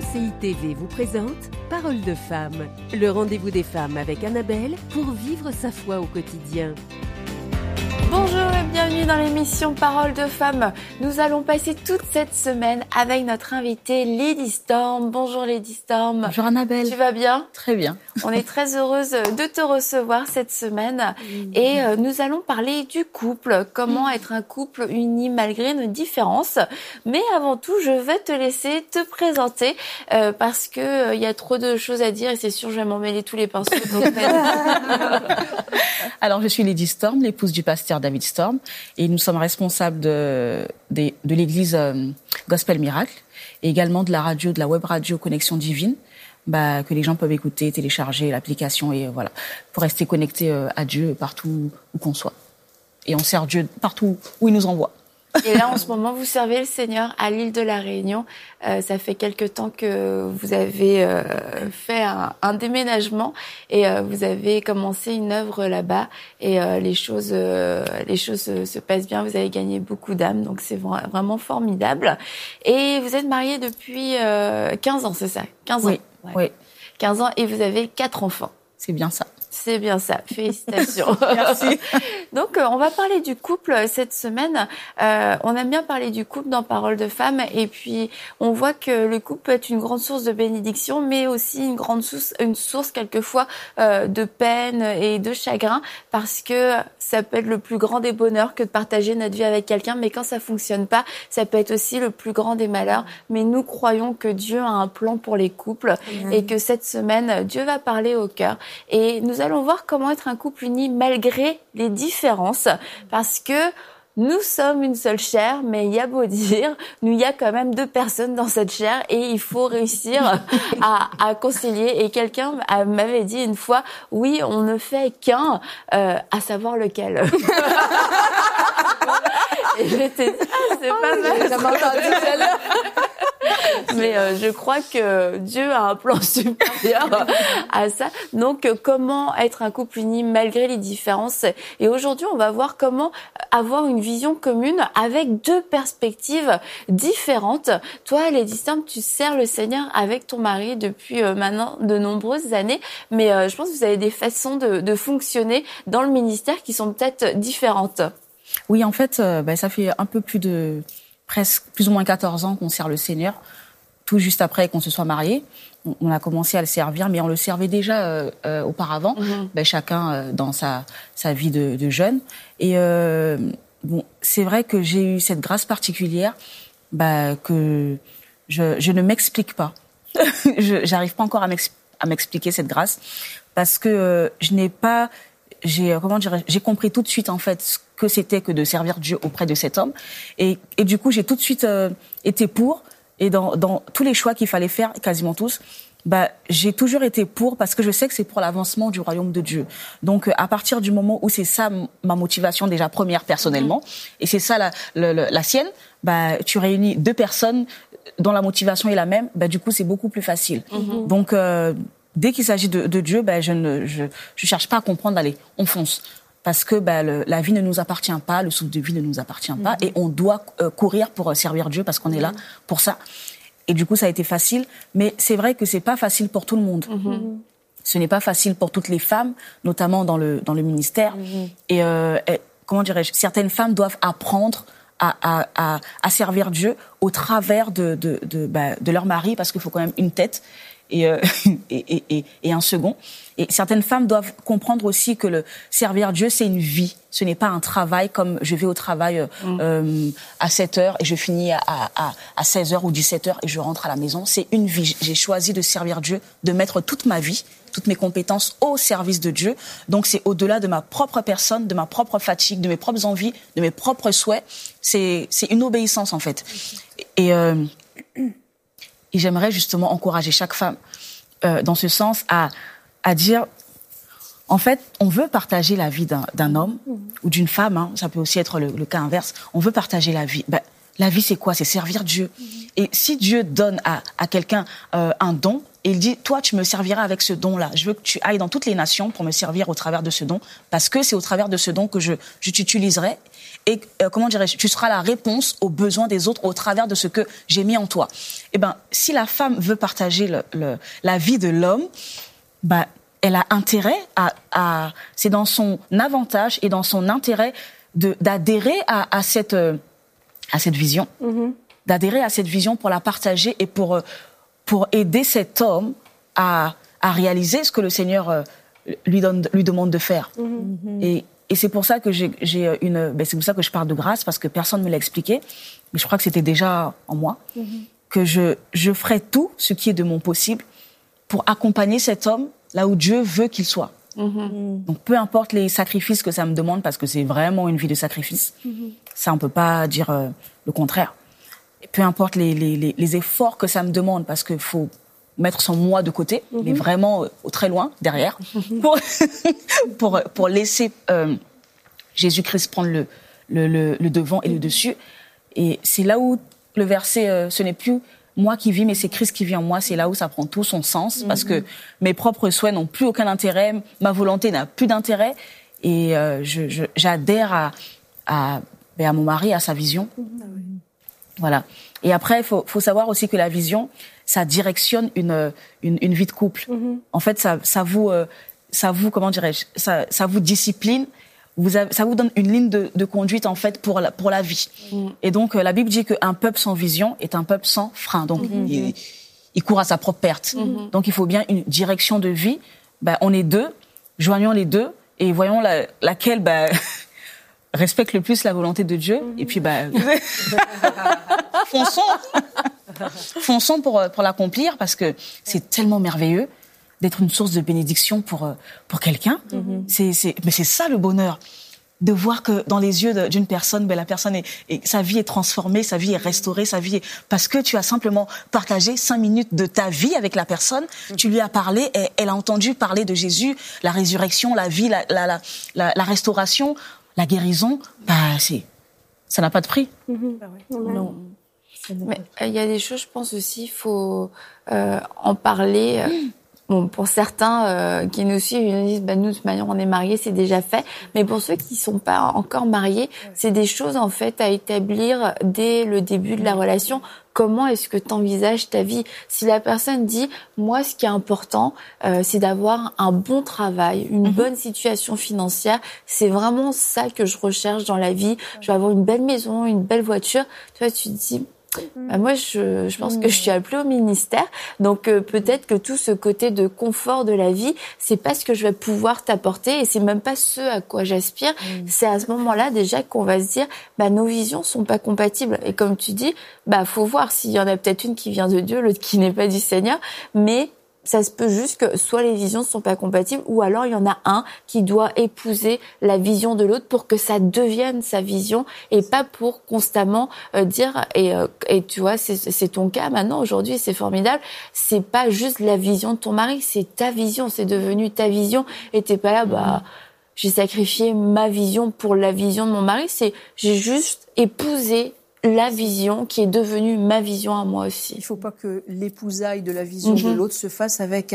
RCI TV vous présente Parole de femme, le rendez-vous des femmes avec Annabelle pour vivre sa foi au quotidien. Bonjour et bienvenue dans l'émission Parole de femmes. Nous allons passer toute cette semaine avec notre invitée Lady Storm. Bonjour Lady Storm. Bonjour Annabelle. Tu vas bien ? Très bien. On est très heureuse de te recevoir cette semaine et nous allons parler du couple, comment être un couple uni malgré nos différences. Mais avant tout, je vais te laisser te présenter parce que il y a trop de choses à dire et c'est sûr je vais m'emmêler tous les pinceaux. Donc... Alors je suis Lady Storm, l'épouse du pasteur David Storm et nous sommes responsables de l'église Gospel Miracle et également de la radio, de la web radio Connexion Divine. Que les gens peuvent écouter, télécharger l'application et voilà, pour rester connectés à Dieu partout où qu'on soit. Et on sert Dieu partout où il nous envoie. Et là, en ce moment, vous servez le Seigneur à l'île de la Réunion. Ça fait quelque temps que vous avez fait un déménagement et vous avez commencé une œuvre là-bas. Et les choses se passent bien. Vous avez gagné beaucoup d'âmes, donc c'est vraiment formidable. Et vous êtes mariés depuis 15 ans, c'est ça ? 15 ans. Oui, ouais. Oui. 15 ans et vous avez 4 enfants. C'est bien ça. C'est bien ça, félicitations. Merci. Donc, on va parler du couple cette semaine. On aime bien parler du couple dans Parole de femmes. Et puis, on voit que le couple peut être une grande source de bénédiction, mais aussi une source quelquefois de peine et de chagrin, parce que ça peut être le plus grand des bonheurs que de partager notre vie avec quelqu'un. Mais quand ça fonctionne pas, ça peut être aussi le plus grand des malheurs. Mais nous croyons que Dieu a un plan pour les couples et que cette semaine, Dieu va parler au cœur. Et nous allons voir comment être un couple uni malgré les différences, parce que nous sommes une seule chair, mais il y a beau dire, il y a quand même 2 personnes dans cette chair et il faut réussir à concilier. Et quelqu'un m'avait dit une fois, oui, on ne fait qu'un, à savoir lequel. Et j'étais dit, c'est pas mal. J'ai entendu celle-là. Mais je crois que Dieu a un plan supérieur à ça. Donc, comment être un couple uni malgré les différences. Et aujourd'hui, on va voir comment avoir une vision commune avec 2 perspectives différentes. Toi, Lady Storm, tu sers le Seigneur avec ton mari depuis maintenant de nombreuses années. Mais je pense que vous avez des façons de fonctionner dans le ministère qui sont peut-être différentes. Oui, en fait, ça fait un peu plus ou moins 14 ans qu'on sert le Seigneur, tout juste après qu'on se soit mariés. On a commencé à le servir, mais on le servait déjà auparavant, chacun dans sa vie de jeune. Et c'est vrai que j'ai eu cette grâce particulière que je ne m'explique pas. J'arrive pas encore à m'expliquer cette grâce, parce que j'ai compris tout de suite en fait ce que c'était que de servir Dieu auprès de cet homme, et du coup j'ai tout de suite été pour, et dans tous les choix qu'il fallait faire, quasiment tous, j'ai toujours été pour, parce que je sais que c'est pour l'avancement du royaume de Dieu. Donc à partir du moment où c'est ça ma motivation déjà première personnellement, et c'est ça la sienne, tu réunis 2 personnes dont la motivation est la même, du coup c'est beaucoup plus facile. Donc dès qu'il s'agit de Dieu, je cherche pas à comprendre, allez, on fonce. Parce que la vie ne nous appartient pas, le souffle de vie ne nous appartient pas, et on doit courir pour servir Dieu, parce qu'on est là pour ça. Et du coup, ça a été facile, mais c'est vrai que c'est pas facile pour tout le monde. Ce n'est pas facile pour toutes les femmes, notamment dans le ministère. Et comment dirais-je, certaines femmes doivent apprendre à servir Dieu au travers de leur mari, parce qu'il faut quand même une tête et un second. Et certaines femmes doivent comprendre aussi que le servir Dieu, c'est une vie. Ce n'est pas un travail comme je vais au travail à 7h et je finis à 16h ou 17h et je rentre à la maison. C'est une vie. J'ai choisi de servir Dieu, de mettre toute ma vie, toutes mes compétences au service de Dieu. Donc c'est au-delà de ma propre personne, de ma propre fatigue, de mes propres envies, de mes propres souhaits. C'est une obéissance en fait. Et j'aimerais justement encourager chaque femme dans ce sens à dire, en fait, on veut partager la vie d'un homme ou d'une femme, ça peut aussi être le cas inverse, on veut partager la vie. La vie, c'est quoi ? C'est servir Dieu. Et si Dieu donne à quelqu'un un don, et il dit, toi, tu me serviras avec ce don-là. Je veux que tu ailles dans toutes les nations pour me servir au travers de ce don, parce que c'est au travers de ce don que je t'utiliserai. et tu seras la réponse aux besoins des autres au travers de ce que j'ai mis en toi. Eh ben, si la femme veut partager la vie de l'homme, bah, elle a intérêt c'est dans son avantage et dans son intérêt d'adhérer à cette vision, d'adhérer à cette vision pour la partager et pour aider cet homme à réaliser ce que le Seigneur lui demande de faire. Et c'est pour ça que c'est pour ça que je parle de grâce, parce que personne ne me l'a expliqué, mais je crois que c'était déjà en moi, que je ferai tout ce qui est de mon possible pour accompagner cet homme là où Dieu veut qu'il soit. Donc peu importe les sacrifices que ça me demande, parce que c'est vraiment une vie de sacrifice, ça on peut pas dire le contraire. Et peu importe les efforts que ça me demande, parce qu'il faut mettre son moi de côté, mais vraiment très loin derrière, pour laisser Jésus-Christ prendre le devant et le dessus. Et c'est là où le verset, ce n'est plus moi qui vis, mais c'est Christ qui vit en moi, c'est là où ça prend tout son sens, parce que mes propres souhaits n'ont plus aucun intérêt, ma volonté n'a plus d'intérêt, et j'adhère à mon mari, à sa vision. Voilà. Et après, il faut savoir aussi que la vision, ça directionne une vie de couple. En fait, ça vous comment dirais-je, ça vous discipline. Ça vous donne une ligne de conduite, en fait, pour la vie. Et donc, la Bible dit qu'un peuple sans vision est un peuple sans frein. Donc, il court à sa propre perte. Donc, il faut bien une direction de vie. Ben, on est deux, joignons les deux et voyons laquelle respecte le plus la volonté de Dieu. Et puis, fonçons pour l'accomplir, parce que c'est tellement merveilleux d'être une source de bénédiction pour quelqu'un. Mais c'est ça le bonheur, de voir que dans les yeux d'une personne, la personne sa vie est transformée, sa vie est restaurée, parce que tu as simplement partagé 5 minutes de ta vie avec la personne, tu lui as parlé, et elle a entendu parler de Jésus, la résurrection, la vie, la restauration, la guérison. Ça n'a pas de prix. Non. Mais il y a des choses, je pense aussi, il faut en parler. Bon, pour certains qui nous suivent, ils nous disent, nous, de toute manière, on est mariés, c'est déjà fait. Mais pour ceux qui sont pas encore mariés, c'est des choses, en fait, à établir dès le début de la relation. Comment est-ce que tu envisages ta vie? Si la personne dit, moi, ce qui est important, c'est d'avoir un bon travail, une bonne situation financière, c'est vraiment ça que je recherche dans la vie. Je vais avoir une belle maison, une belle voiture. Tu vois, tu te dis, moi, je pense que je suis appelée au ministère, donc peut-être que tout ce côté de confort de la vie, c'est pas ce que je vais pouvoir t'apporter, et c'est même pas ce à quoi j'aspire. C'est à ce moment-là déjà qu'on va se dire, nos visions sont pas compatibles. Et comme tu dis, faut voir s'il y en a peut-être une qui vient de Dieu, l'autre qui n'est pas du Seigneur, mais ça se peut juste que soit les visions ne sont pas compatibles, ou alors il y en a un qui doit épouser la vision de l'autre pour que ça devienne sa vision, et pas pour constamment dire, et tu vois, c'est ton cas maintenant, aujourd'hui, c'est formidable, c'est pas juste la vision de ton mari, c'est ta vision, c'est devenu ta vision, et t'es pas là, j'ai sacrifié ma vision pour la vision de mon mari, j'ai juste épousé la vision qui est devenue ma vision à moi aussi. Il faut pas que l'épousaille de la vision de l'autre se fasse avec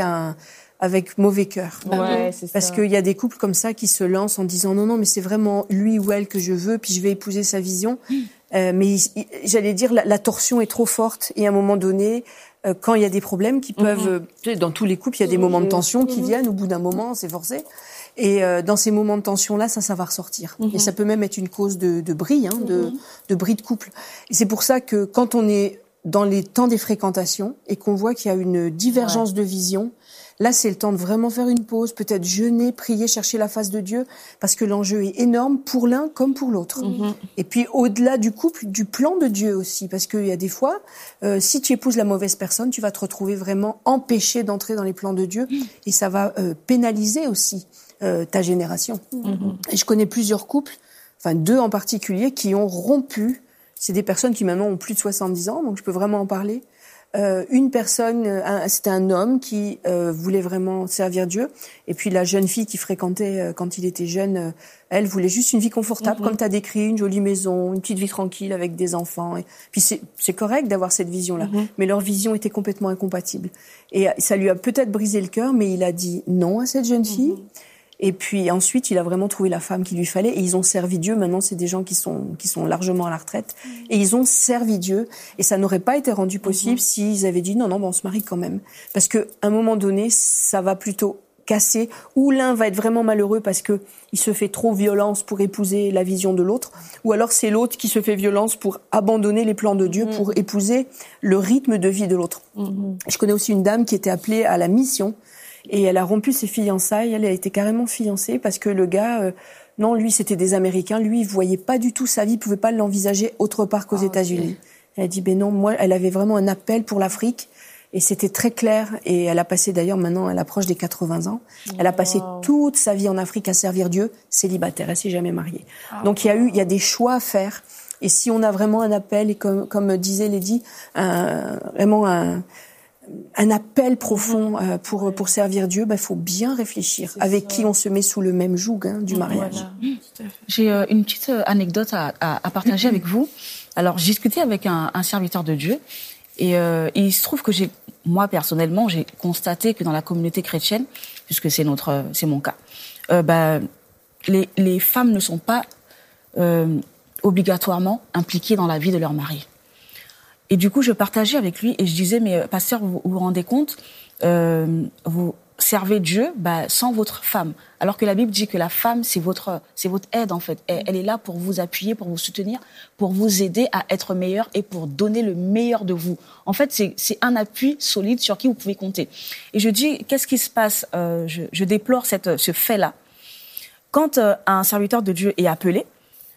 mauvais cœur. Parce qu'il y a des couples comme ça qui se lancent en disant non, mais c'est vraiment lui ou elle que je veux, puis je vais épouser sa vision. Mais j'allais dire, la torsion est trop forte, et à un moment donné, quand il y a des problèmes qui peuvent, dans tous les couples, il y a des moments de tension qui viennent, au bout d'un moment, c'est forcé. Et dans ces moments de tension-là, ça va ressortir. Et ça peut même être une cause de bris, de bris de couple. Et c'est pour ça que quand on est dans les temps des fréquentations et qu'on voit qu'il y a une divergence de vision, là, c'est le temps de vraiment faire une pause, peut-être jeûner, prier, chercher la face de Dieu, parce que l'enjeu est énorme pour l'un comme pour l'autre. Et puis, au-delà du couple, du plan de Dieu aussi, parce qu'il y a des fois, si tu épouses la mauvaise personne, tu vas te retrouver vraiment empêché d'entrer dans les plans de Dieu, et ça va pénaliser aussi ta génération. Et je connais plusieurs couples, 2 en particulier, qui ont rompu. C'est des personnes qui maintenant ont plus de 70 ans, donc je peux vraiment en parler. Une personne, c'était un homme qui voulait vraiment servir Dieu, et puis la jeune fille qui fréquentait quand il était jeune, elle voulait juste une vie confortable, comme tu as décrit, une jolie maison, une petite vie tranquille avec des enfants. Et puis c'est correct d'avoir cette vision-là, mais leur vision était complètement incompatible. Et ça lui a peut-être brisé le cœur, mais il a dit non à cette jeune fille. Et puis ensuite, il a vraiment trouvé la femme qu'il lui fallait et ils ont servi Dieu. Maintenant, c'est des gens qui sont largement à la retraite et ils ont servi Dieu. Et ça n'aurait pas été rendu possible s'ils avaient dit non, on se marie quand même. Parce que à un moment donné, ça va plutôt casser, ou l'un va être vraiment malheureux parce que il se fait trop violence pour épouser la vision de l'autre, ou alors c'est l'autre qui se fait violence pour abandonner les plans de Dieu pour épouser le rythme de vie de l'autre. Je connais aussi une dame qui était appelée à la mission et elle a rompu ses fiançailles, elle a été carrément fiancée parce que le gars, non, lui c'était des Américains, lui il voyait pas du tout sa vie, il pouvait pas l'envisager autre part qu'aux États-Unis. Elle a dit ben non, moi elle avait vraiment un appel pour l'Afrique. Et c'était très clair. Et elle a passé d'ailleurs maintenant, elle approche des 80 ans. Elle a passé toute sa vie en Afrique à servir Dieu, célibataire. Elle s'est jamais mariée. Donc il y a des choix à faire. Et si on a vraiment un appel, et comme disait Lady, vraiment un appel profond pour servir Dieu, il faut bien réfléchir avec qui on se met sous le même joug du mariage. Voilà. J'ai une petite anecdote à partager avec vous. Alors, j'ai discuté avec un serviteur de Dieu. Et il se trouve que moi personnellement, j'ai constaté que dans la communauté chrétienne, puisque c'est mon cas, les femmes ne sont pas obligatoirement impliquées dans la vie de leur mari. Et du coup, je partageais avec lui et je disais, mais pasteur, vous vous rendez compte, vous servez Dieu sans votre femme, alors que la Bible dit que la femme c'est votre aide en fait. Elle est là pour vous appuyer, pour vous soutenir, pour vous aider à être meilleur et pour donner le meilleur de vous. En fait, c'est un appui solide sur qui vous pouvez compter. Et je dis, qu'est-ce qui se passe? Je déplore ce fait-là. Quand un serviteur de Dieu est appelé,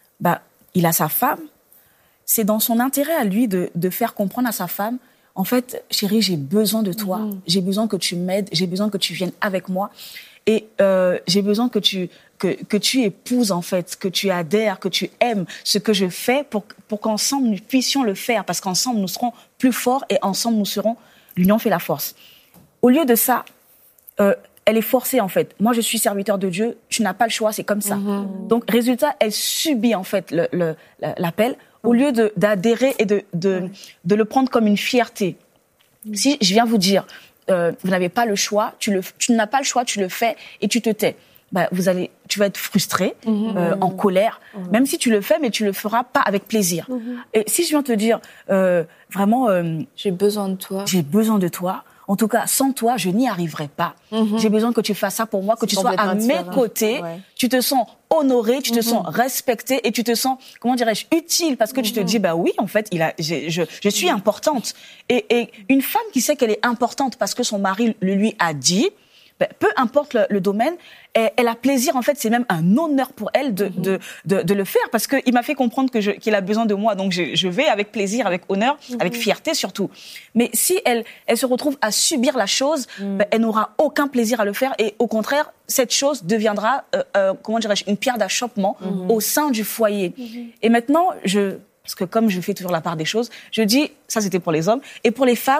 il a sa femme. C'est dans son intérêt à lui de faire comprendre à sa femme, en fait, chérie, j'ai besoin de toi. J'ai besoin que tu m'aides. J'ai besoin que tu viennes avec moi. Et j'ai besoin que tu épouses, en fait, que tu adhères, que tu aimes ce que je fais pour qu'ensemble, nous puissions le faire. Parce qu'ensemble, nous serons plus forts et ensemble, l'union fait la force. Au lieu de ça, elle est forcée, en fait. Moi, je suis serviteur de Dieu. Tu n'as pas le choix, c'est comme ça. Donc, résultat, elle subit, en fait, l'appel. Au lieu d'adhérer et de le prendre comme une fierté. Si je viens vous dire, vous n'avez pas le choix, tu n'as pas le choix, tu le fais et tu te tais. Tu vas être frustré, en colère, même si tu le fais, mais tu le feras pas avec plaisir. Et si je viens te dire, vraiment, j'ai besoin de toi. J'ai besoin de toi. En tout cas, sans toi, je n'y arriverai pas. J'ai besoin que tu fasses ça pour moi, que tu sois à mes côtés. Ouais. Tu te sens honoré, tu te sens respecté et tu te sens, comment dirais-je, utile parce que tu te dis, oui, en fait, je suis importante. Et une femme qui sait qu'elle est importante parce que son mari lui a dit, peu importe le domaine, elle a plaisir, en fait, c'est même un honneur pour elle de le faire parce qu'il m'a fait comprendre qu'il a besoin de moi, donc je vais avec plaisir, avec honneur, avec fierté surtout. Mais si elle se retrouve à subir la chose, elle n'aura aucun plaisir à le faire et au contraire, cette chose deviendra, comment dirais-je, une pierre d'achoppement au sein du foyer. Et maintenant, parce que comme je fais toujours la part des choses, je dis, ça c'était pour les hommes, et pour les femmes,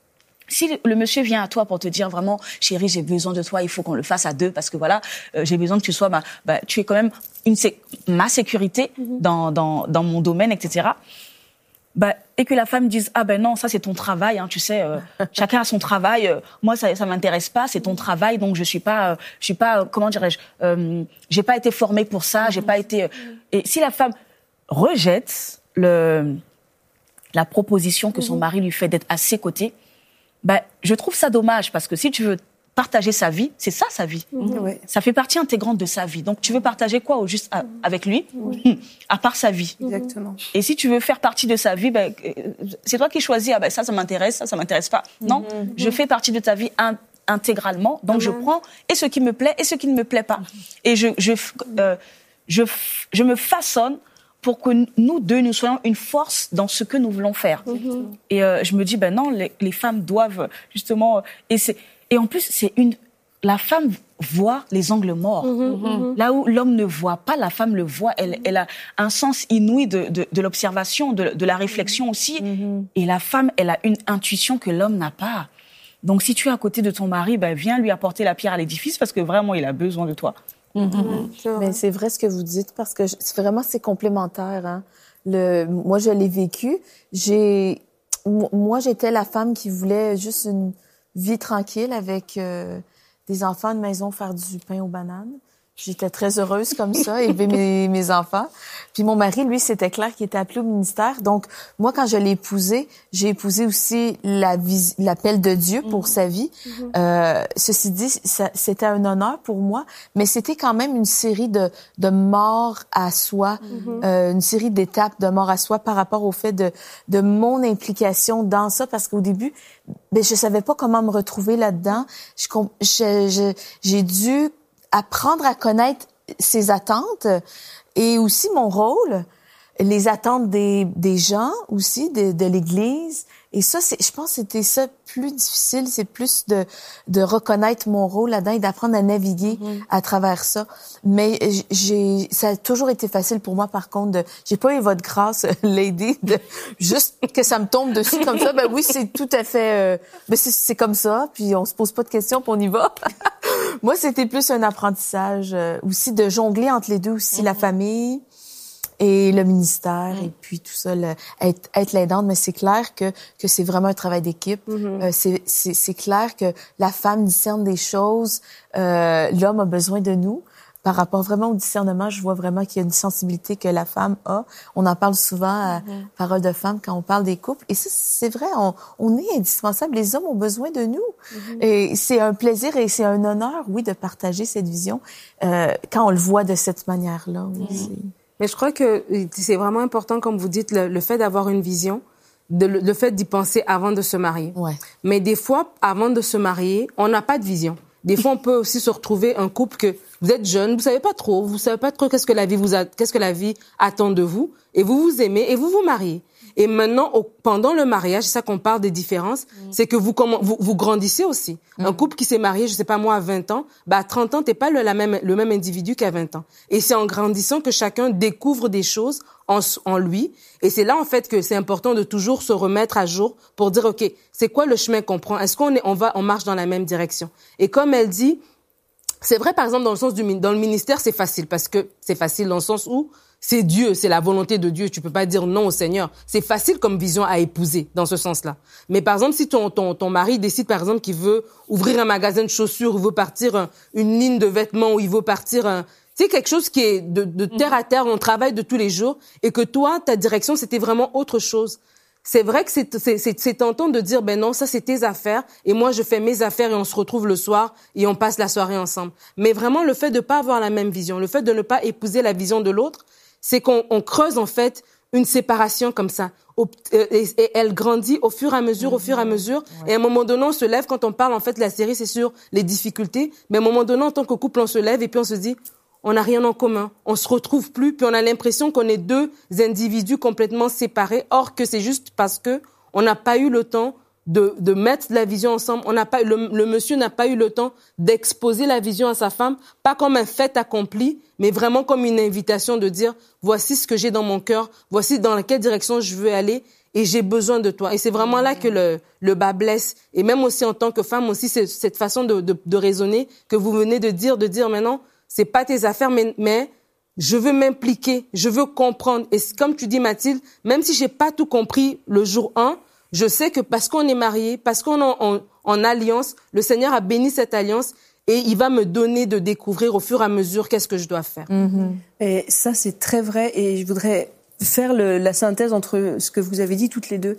si le monsieur vient à toi pour te dire vraiment, chérie, j'ai besoin de toi, il faut qu'on le fasse à deux parce que voilà, j'ai besoin que tu sois tu es quand même ma sécurité dans mon domaine, etc. Et que la femme dise, non, ça c'est ton travail, hein, tu sais, chacun a son travail, moi ça m'intéresse pas, c'est ton travail, donc je suis pas, comment dirais-je, j'ai pas été formée pour ça, j'ai pas été. Et si la femme rejette la proposition que son mari lui fait d'être à ses côtés, je trouve ça dommage parce que si tu veux partager sa vie, c'est ça sa vie. Ça fait partie intégrante de sa vie. Donc tu veux partager quoi au juste avec lui, à part sa vie. Exactement. Et si tu veux faire partie de sa vie, c'est toi qui choisis. Ça m'intéresse, ça m'intéresse pas. Non, je fais partie de ta vie intégralement. Donc je prends et ce qui me plaît et ce qui ne me plaît pas. Et je me façonne pour que nous deux, nous soyons une force dans ce que nous voulons faire. Et je me dis, non, les femmes doivent justement... Et en plus, la femme voit les angles morts. Là où l'homme ne voit pas, la femme le voit. Elle a un sens inouï de l'observation, de la réflexion aussi. Et la femme, elle a une intuition que l'homme n'a pas. Donc si tu es à côté de ton mari, viens lui apporter la pierre à l'édifice parce que vraiment, il a besoin de toi. Mais c'est vrai ce que vous dites parce que c'est complémentaire. Hein. Moi, je l'ai vécu. Moi, j'étais la femme qui voulait juste une vie tranquille avec des enfants, une maison, faire du pain aux bananes. J'étais très heureuse comme ça, élever mes enfants. Puis mon mari, lui, c'était clair qu'il était appelé au ministère. Donc, moi, quand je l'ai épousé, j'ai épousé aussi l'appel de Dieu pour sa vie. Ceci dit, c'était un honneur pour moi, mais c'était quand même une série de morts à soi, une série d'étapes de mort à soi par rapport au fait de mon implication dans ça, parce qu'au début, ben, je savais pas comment me retrouver là-dedans. J'ai dû apprendre à connaître ses attentes et aussi mon rôle, les attentes des gens aussi, de l'Église. Et ça, je pense que c'était ça plus difficile, c'est plus de reconnaître mon rôle là-dedans et d'apprendre à naviguer à travers ça. Mais ça a toujours été facile pour moi, par contre, j'ai pas eu votre grâce, Lady, de juste que ça me tombe dessus comme ça. Ben oui, c'est tout à fait, ben c'est comme ça, puis on se pose pas de questions, puis on y va. Moi, c'était plus un apprentissage aussi de jongler entre les deux aussi, la famille et le ministère et puis tout ça, être l'aidante. Mais c'est clair que c'est vraiment un travail d'équipe. C'est clair que la femme discerne des choses, l'homme a besoin de nous. Par rapport vraiment au discernement, je vois vraiment qu'il y a une sensibilité que la femme a. On en parle souvent à Parole de femme quand on parle des couples. Et ça, c'est vrai, on est indispensable. Les hommes ont besoin de nous. Et c'est un plaisir et c'est un honneur, oui, de partager cette vision quand on le voit de cette manière-là. Oui, mais je crois que c'est vraiment important, comme vous dites, le fait d'avoir une vision, le fait d'y penser avant de se marier. Ouais. Mais des fois, avant de se marier, on n'a pas de vision. Des fois, on peut aussi se retrouver un couple que vous êtes jeune, vous savez pas trop qu'est-ce que la vie attend de vous, et vous vous aimez et vous vous mariez. Et maintenant, pendant le mariage, c'est ça qu'on parle des différences, c'est que vous grandissez aussi. Un couple qui s'est marié, je sais pas moi, à 20 ans, à 30 ans, t'es pas le même individu qu'à 20 ans. Et c'est en grandissant que chacun découvre des choses en lui. Et c'est là, en fait, que c'est important de toujours se remettre à jour pour dire, OK, c'est quoi le chemin qu'on prend? Est-ce on marche dans la même direction? Et comme elle dit, c'est vrai, par exemple, dans le ministère, c'est facile, parce que c'est facile dans le sens où c'est Dieu, c'est la volonté de Dieu. Tu peux pas dire non au Seigneur. C'est facile comme vision à épouser dans ce sens-là. Mais par exemple, si ton mari décide, par exemple, qu'il veut ouvrir un magasin de chaussures, ou veut partir une ligne de vêtements, ou il veut partir c'est quelque chose qui est de terre à terre, on travaille de tous les jours, et que toi, ta direction, c'était vraiment autre chose. C'est vrai que c'est tentant de dire, ben non, ça c'est tes affaires, et moi je fais mes affaires, et on se retrouve le soir, et on passe la soirée ensemble. Mais vraiment, le fait de pas avoir la même vision, le fait de ne pas épouser la vision de l'autre, c'est qu'on creuse en fait une séparation comme ça. Et elle grandit au fur et à mesure. Ouais. Et à un moment donné, on se lève, quand on parle, en fait, la série, c'est sur les difficultés, mais à un moment donné, en tant que couple, on se lève, et puis on se dit, on n'a rien en commun, on se retrouve plus, puis on a l'impression qu'on est deux individus complètement séparés, or que c'est juste parce que on n'a pas eu le temps de mettre la vision ensemble. Le monsieur n'a pas eu le temps d'exposer la vision à sa femme, pas comme un fait accompli, mais vraiment comme une invitation de dire, voici ce que j'ai dans mon cœur, voici dans laquelle direction je veux aller, et j'ai besoin de toi. Et c'est vraiment là que le bas blesse. Et même aussi en tant que femme aussi, c'est cette façon de raisonner que vous venez de dire maintenant, c'est pas tes affaires, mais je veux m'impliquer, je veux comprendre. Et comme tu dis, Mathilde, même si j'ai pas tout compris le jour 1, je sais que parce qu'on est mariés, parce qu'on est en alliance, le Seigneur a béni cette alliance et il va me donner de découvrir au fur et à mesure qu'est-ce que je dois faire. Et ça, c'est très vrai. Et je voudrais faire la synthèse entre ce que vous avez dit toutes les deux.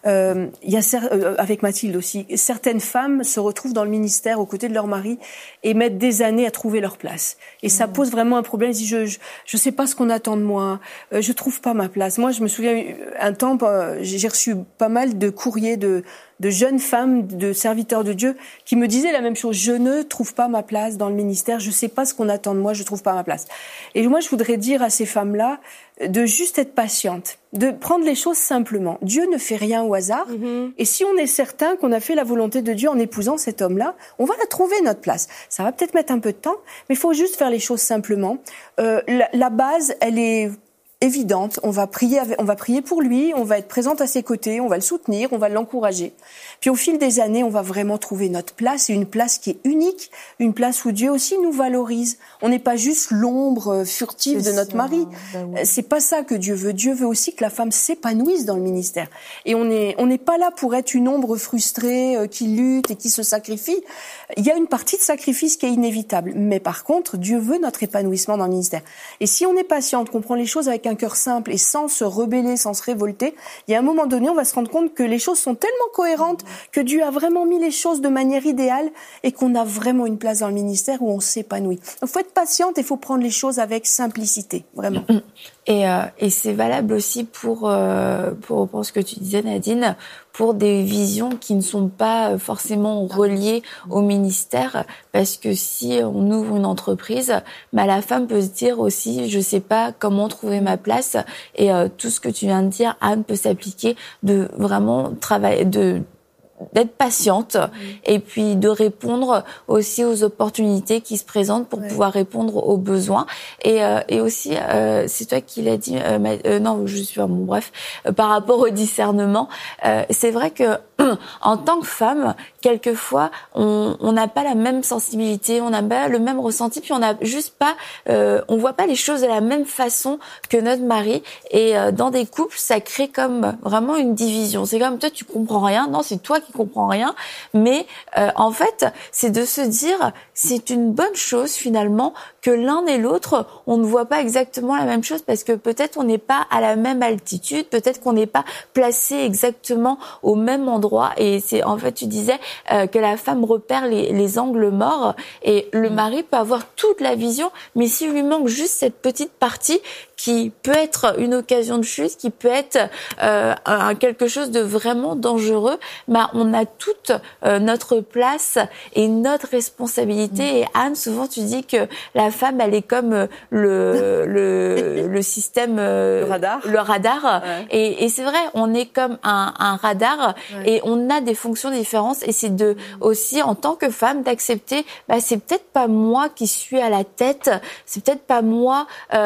Il y a avec Mathilde aussi, certaines femmes se retrouvent dans le ministère aux côtés de leur mari et mettent des années à trouver leur place. Et ça pose vraiment un problème. Je sais pas ce qu'on attend de moi, je trouve pas ma place. Moi, je me souviens un temps, j'ai reçu pas mal de courriers de jeunes femmes, de serviteurs de Dieu, qui me disaient la même chose. Je ne trouve pas ma place dans le ministère, je sais pas ce qu'on attend de moi, je trouve pas ma place. Et moi, je voudrais dire à ces femmes-là de juste être patiente, de prendre les choses simplement. Dieu ne fait rien au hasard. Et si on est certain qu'on a fait la volonté de Dieu en épousant cet homme-là, on va la trouver, notre place. Ça va peut-être mettre un peu de temps, mais il faut juste faire les choses simplement. La base, elle est évidente. On va prier pour lui, on va être présente à ses côtés, on va le soutenir, on va l'encourager. Puis au fil des années, on va vraiment trouver notre place, et une place qui est unique, une place où Dieu aussi nous valorise. On n'est pas juste l'ombre furtive de notre mari. C'est pas ça que Dieu veut. Dieu veut aussi que la femme s'épanouisse dans le ministère. Et on n'est pas là pour être une ombre frustrée qui lutte et qui se sacrifie. Il y a une partie de sacrifice qui est inévitable. Mais par contre, Dieu veut notre épanouissement dans le ministère. Et si on est patiente, qu'on prend les choses avec un cœur simple et sans se rebeller, sans se révolter, il y a un moment donné, on va se rendre compte que les choses sont tellement cohérentes, que Dieu a vraiment mis les choses de manière idéale et qu'on a vraiment une place dans le ministère où on s'épanouit. Il faut être patiente et il faut prendre les choses avec simplicité, vraiment. Et c'est valable aussi pour ce que tu disais, Nadine, pour des visions qui ne sont pas forcément reliées au ministère, parce que si on ouvre une entreprise, la femme peut se dire aussi, je sais pas comment trouver ma place, et tout ce que tu viens de dire, Anne, peut s'appliquer, de vraiment travailler, d'être patiente et puis de répondre aussi aux opportunités qui se présentent pour pouvoir répondre aux besoins, et aussi c'est toi qui l'as dit, non je suis bref, par rapport au discernement, c'est vrai que en tant que femme, quelquefois on n'a pas la même sensibilité, on n'a pas le même ressenti, puis on n'a juste pas on voit pas les choses de la même façon que notre mari, et dans des couples ça crée comme vraiment une division. C'est comme toi tu comprends rien, non c'est toi qui comprends rien, mais en fait c'est de se dire c'est une bonne chose finalement que l'un et l'autre on ne voit pas exactement la même chose, parce que peut-être on n'est pas à la même altitude, peut-être qu'on n'est pas placé exactement au même endroit, et c'est en fait tu disais que la femme repère les angles morts, et le mari peut avoir toute la vision, mais s'il lui manque juste cette petite partie qui peut être une occasion de chute, qui peut être quelque chose de vraiment dangereux, on a toute notre place et notre responsabilité. Et Anne, souvent tu dis que la femme, elle est comme le système, le radar. Ouais. Et c'est vrai, on est comme un radar, et on a des fonctions différentes. Et c'est aussi en tant que femme d'accepter, c'est peut-être pas moi qui suis à la tête, c'est peut-être pas moi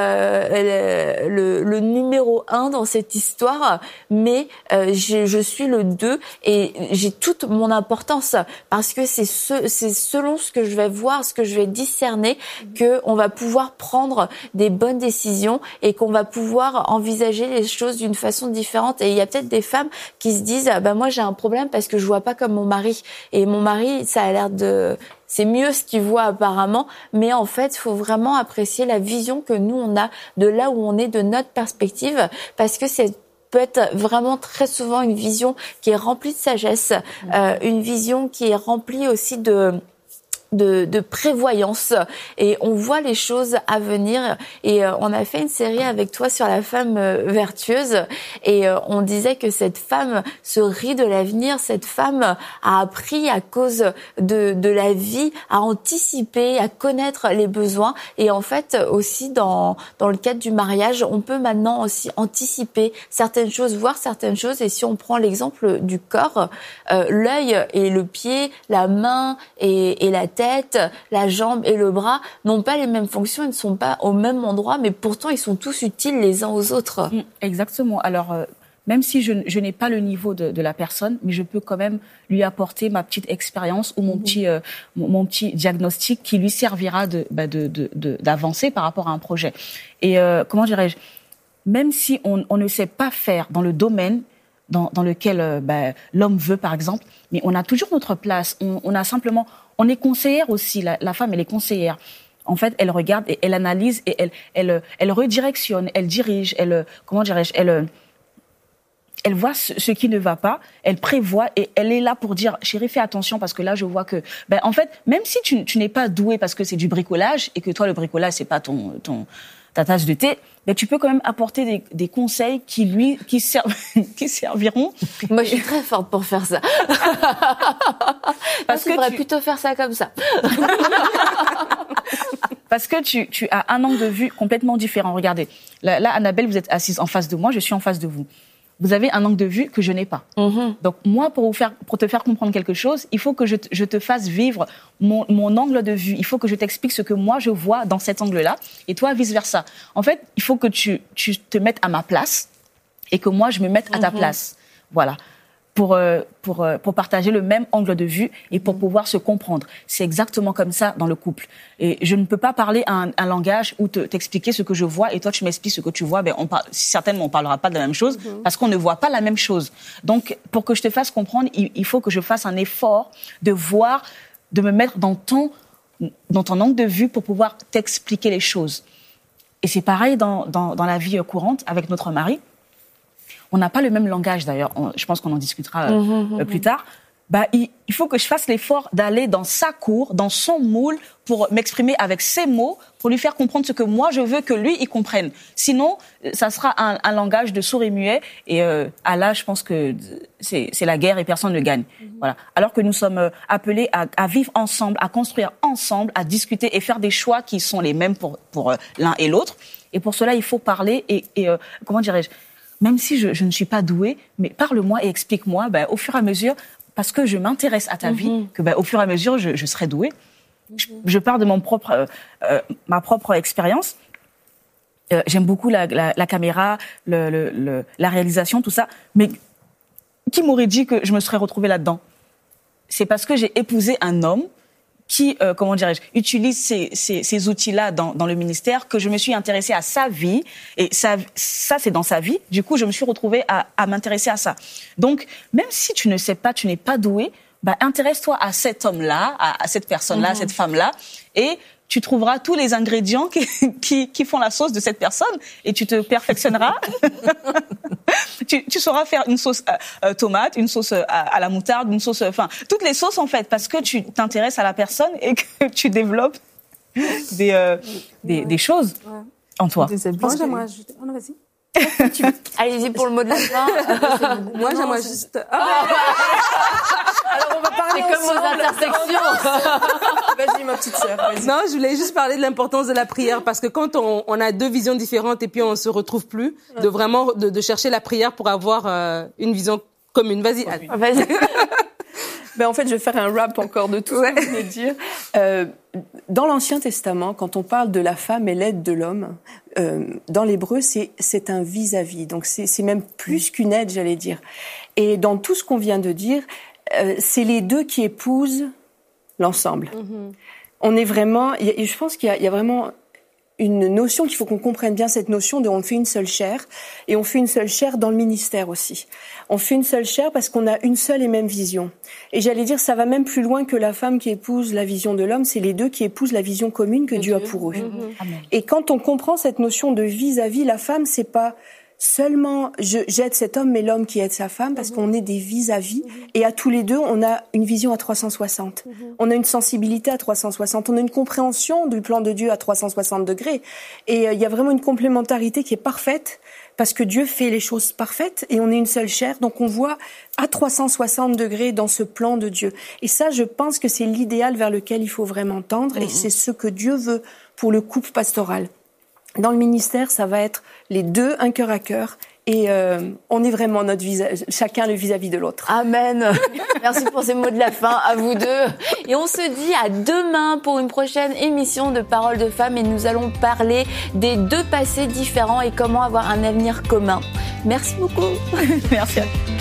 le numéro 1 dans cette histoire, mais je suis le 2 et j'ai toute mon importance, parce que c'est selon ce que je vais voir, ce que je vais discerner, que on va pouvoir prendre des bonnes décisions et qu'on va pouvoir envisager les choses d'une façon différente. Et il y a peut-être des femmes qui se disent moi j'ai un problème parce que je vois pas comme mon mari, et mon mari ça a l'air c'est mieux ce qu'il voit apparemment, mais en fait, il faut vraiment apprécier la vision que nous, on a de là où on est, de notre perspective, parce que c'est peut être vraiment très souvent une vision qui est remplie de sagesse, une vision qui est remplie aussi de prévoyance, et on voit les choses à venir. Et on a fait une série avec toi sur la femme vertueuse, et on disait que cette femme se rit de l'avenir, cette femme a appris à cause de la vie à anticiper, à connaître les besoins. Et en fait aussi dans le cadre du mariage, on peut maintenant aussi anticiper certaines choses, voir certaines choses. Et si on prend l'exemple du corps, l'œil et le pied, la main et la tête, la jambe et le bras n'ont pas les mêmes fonctions, ils ne sont pas au même endroit, mais pourtant ils sont tous utiles les uns aux autres. Exactement. Alors, même si je n'ai pas le niveau de la personne, mais je peux quand même lui apporter ma petite expérience ou mon petit diagnostic qui lui servira d'avancer par rapport à un projet. Et comment dirais-je, même si on ne sait pas faire dans le domaine dans lequel l'homme veut, par exemple, mais on a toujours notre place. On est conseillère aussi. La femme, elle est conseillère. En fait, elle regarde et elle analyse et elle redirectionne, elle dirige, elle voit ce qui ne va pas, elle prévoit et elle est là pour dire chérie, fais attention parce que là je vois que en fait, même si tu n'es pas doué parce que c'est du bricolage et que toi le bricolage c'est pas ta tasse de thé, tu peux quand même apporter des conseils qui serviront. Moi, je suis très forte pour faire ça. Parce que tu devrais plutôt faire ça comme ça. Parce que tu as un angle de vue complètement différent. Regardez, là, Annabelle, vous êtes assise en face de moi, je suis en face de vous. vous avez un angle de vue que je n'ai pas. Donc moi, pour te faire comprendre quelque chose, il faut que je te fasse vivre mon angle de vue. Il faut que je t'explique ce que moi je vois dans cet angle-là, et toi vice versa. En fait, il faut que tu te mettes à ma place et que moi je me mette à ta place. Voilà. Pour partager le même angle de vue et pour pouvoir se comprendre. C'est exactement comme ça dans le couple. Et je ne peux pas parler un langage ou t'expliquer ce que je vois et toi tu m'expliques ce que tu vois. Certainement on parlera pas de la même chose parce qu'on ne voit pas la même chose. Donc pour que je te fasse comprendre, il faut que je fasse un effort de me mettre dans ton angle de vue pour pouvoir t'expliquer les choses. Et c'est pareil dans la vie courante avec notre mari. On n'a pas le même langage d'ailleurs, je pense qu'on en discutera plus tard. Il faut que je fasse l'effort d'aller dans sa cour, dans son moule, pour m'exprimer avec ses mots, pour lui faire comprendre ce que moi je veux que lui il comprenne. Sinon, ça sera un langage de sourd et muet. Et là, je pense que c'est la guerre et personne ne gagne. Voilà. Alors que nous sommes appelés à vivre ensemble, à construire ensemble, à discuter et faire des choix qui sont les mêmes pour l'un et l'autre. Et pour cela, il faut parler et comment dirais-je, même si je ne suis pas douée, mais parle-moi et explique-moi au fur et à mesure, parce que je m'intéresse à ta vie, que au fur et à mesure, je serai douée. Je pars de ma propre expérience. J'aime beaucoup la caméra, la réalisation, tout ça. Mais qui m'aurait dit que je me serais retrouvée là-dedans ? C'est parce que j'ai épousé un homme qui, utilise ces outils-là dans le ministère, que je me suis intéressée à sa vie. Et ça c'est dans sa vie. Du coup, je me suis retrouvée à m'intéresser à ça. Donc, même si tu ne sais pas, tu n'es pas douée, intéresse-toi à cet homme-là, à cette personne-là, à cette femme-là, et tu trouveras tous les ingrédients qui font la sauce de cette personne, et tu te perfectionneras. Tu sauras faire une sauce tomate, une sauce à la moutarde, une sauce, toutes les sauces en fait, parce que tu t'intéresses à la personne et que tu développes des choses en toi. Moi, j'aimerais ajouter. Oh non, vas-y. Allez-y pour le mot de la fin. Moi, j'aimerais juste. Alors, on va parler comme vos intersections. Vas-y, ma petite sœur. Vas-y. Non, je voulais juste parler de l'importance de la prière, parce que quand on a deux visions différentes et puis on se retrouve plus, de vraiment de chercher la prière pour avoir une vision commune. Vas-y, Anne. Vas-y. En fait, je vais faire un wrap encore de tout ce que je venais de dire. Dans l'Ancien Testament, quand on parle de la femme et l'aide de l'homme, dans l'hébreu, c'est un vis-à-vis. Donc, c'est même plus qu'une aide, j'allais dire. Et dans tout ce qu'on vient de dire, c'est les deux qui épousent l'ensemble. On est vraiment... Je pense qu'il y a vraiment une notion qu'il faut qu'on comprenne bien, cette notion de on fait une seule chair, et on fait une seule chair dans le ministère aussi. On fait une seule chair parce qu'on a une seule et même vision. Et j'allais dire, ça va même plus loin que la femme qui épouse la vision de l'homme, c'est les deux qui épousent la vision commune que Dieu a pour eux. Et quand on comprend cette notion de vis-à-vis, la femme, c'est pas seulement j'aide cet homme, mais l'homme qui aide sa femme, parce qu'on est des vis-à-vis. Et à tous les deux, on a une vision à 360. On a une sensibilité à 360. On a une compréhension du plan de Dieu à 360 degrés. Et il y a vraiment une complémentarité qui est parfaite, parce que Dieu fait les choses parfaites et on est une seule chair. Donc on voit à 360 degrés dans ce plan de Dieu. Et ça, je pense que c'est l'idéal vers lequel il faut vraiment tendre. Et c'est ce que Dieu veut pour le couple pastoral. Dans le ministère, ça va être les deux, un cœur à cœur. Et on est vraiment chacun le vis-à-vis de l'autre. Amen. Merci pour ces mots de la fin, à vous deux. Et on se dit à demain pour une prochaine émission de Paroles de Femmes. Et nous allons parler des deux passés différents et comment avoir un avenir commun. Merci beaucoup. Merci.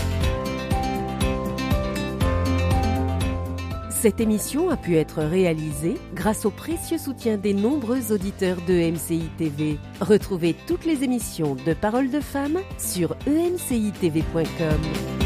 Cette émission a pu être réalisée grâce au précieux soutien des nombreux auditeurs de MCI TV. Retrouvez toutes les émissions de Paroles de Femmes sur emcitv.com.